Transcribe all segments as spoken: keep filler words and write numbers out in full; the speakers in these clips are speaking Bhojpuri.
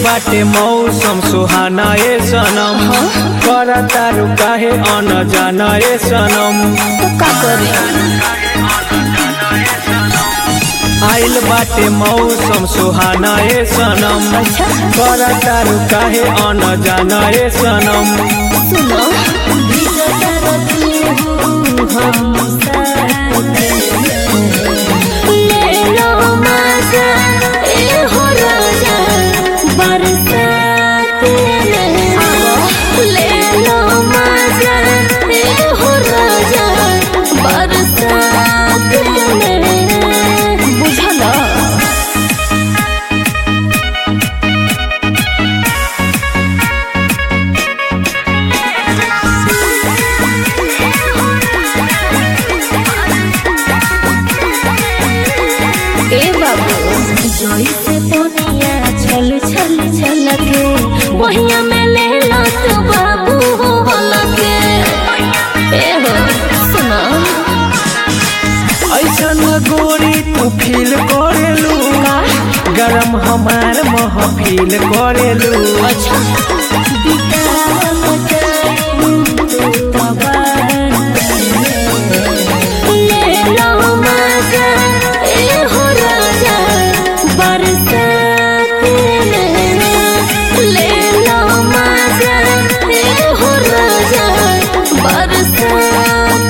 बाटे मौसम सुहाना ए सनम करता रुका है अन जाना ए सनम का करे आइल बाटे मौसम सुहाना ए सनम करता रुका है अन जाना ए सनम सुनो हम ले लो मजा ए हो राजा बरसात ले लो मजा ए हो राजा बरसात बुझला ए बाबू जोई से पोनिया छल छल छल के वहिया में ले लो तो बाबू हो लगे ए हो सुना ऐसन गोरी तू फील करेलू गरम हमार महफिल करेलू अच्छा ले लो मजा ए हो राजा बरसात ले लो मजा ए हो राजा बरसात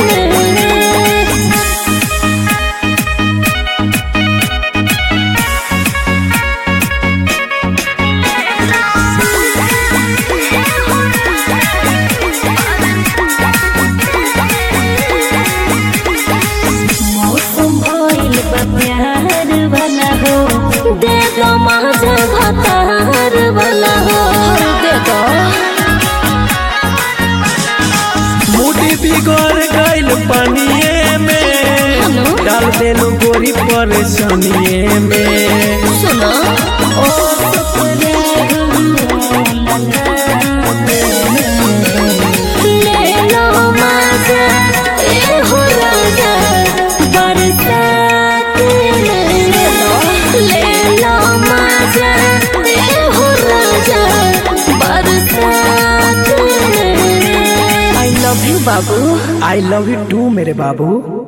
प्यार वाला हो दे दो मजा भतार वाला हो दे दो मुड़ी बिगड़ गइल पानिए में डाल देलू गोरी परेशानिए में सुनो ओ ले लो मजा ए हो राजा बरसात ले लो मजा ए हो राजा बरसात आई लव यू बाबू आई लव यू टू मेरे बाबू।